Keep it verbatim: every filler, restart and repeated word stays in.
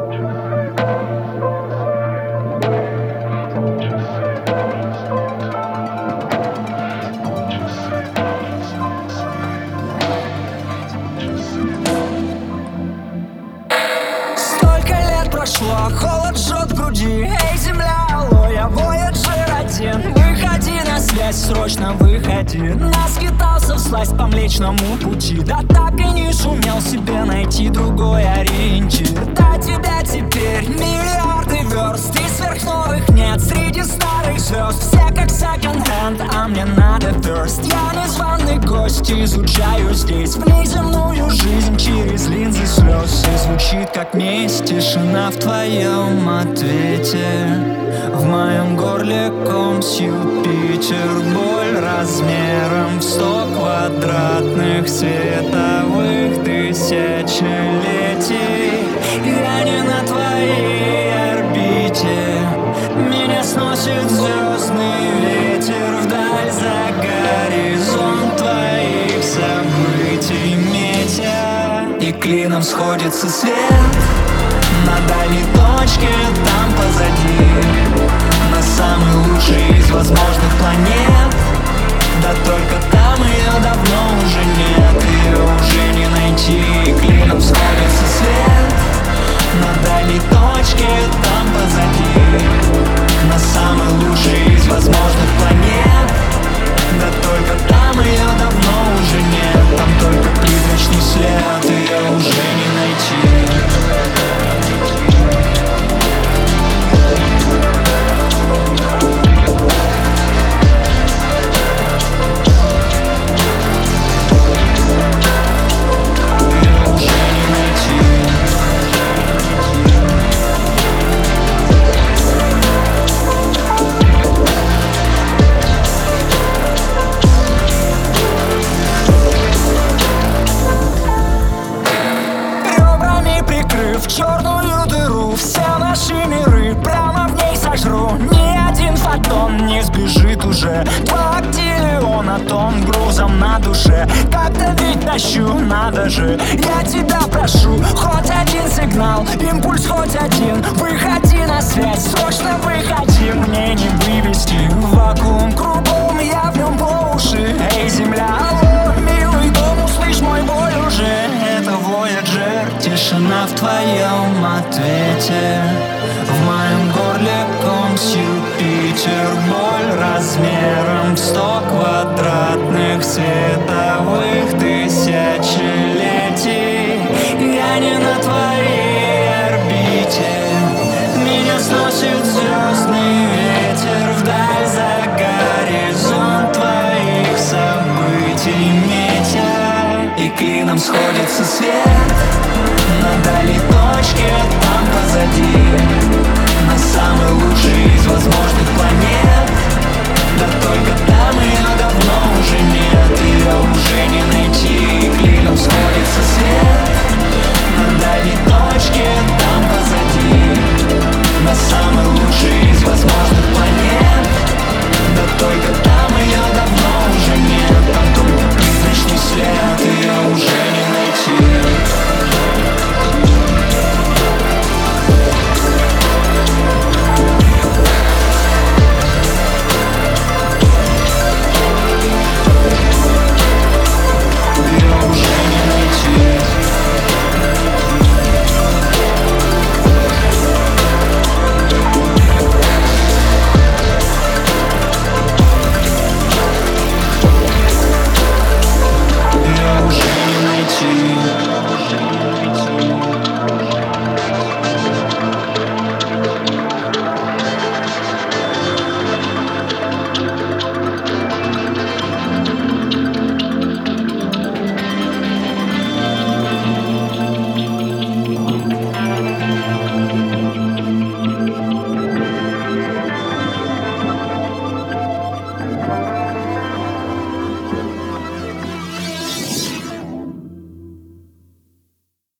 Прошло, холод жжет в груди. Эй, земля, алло, я Вояджер один. Выходи на связь, срочно выходи. Наскитался всласть по Млечному пути. Да так и не сумел себе найти другой ориентир. До тебя теперь миллиарды верст, и сверхновых нет среди старых звезд. Все как секонд-хенд, а мне надо first. Я незваный гость, изучаю здесь внеземную жизнь через линзы слез. И звучит как месть тишина в твоем ответе. В моем горле ком с Юпитер. Боль размером в сто квадратных световых тысячелетий. Я не на твоей орбите. Меня сносит звездный ветер вдаль за горизонт твоих событий метя. И клином сходится свет на дальней точке, там позади, на самый лучший из возможных планет. Да только там ее давно уже нет, ее уже не найти. И клином сходится свет на дальней точке, там позади, на самый лучший из возможных планет. Да только там ее давно уже нет, там только призрачный след, ее уже не найти. Черную дыру, все наши миры прямо в ней сожру. Ни один фотон не сбежит уже. Два актиллиона тонн грузом на душе. Как-то ведь тащу, надо же. Я тебя прошу, хоть один сигнал, импульс хоть один. Выходи на связь, срочно выходи. Мне не вывести вакуум кругом, я в нем по уши. Эй, земля, алло, милый дом, услышь мой бой уже. Это Вояджер. Тишина в твоем ответе. В моем горле ком с Юпитер. Боль размером в сто квадратных световых тысячелетий. Я не на твоей орбите. Меня сносит звездный ветер вдаль за горизонт твоих событий метя. И клином сходится свет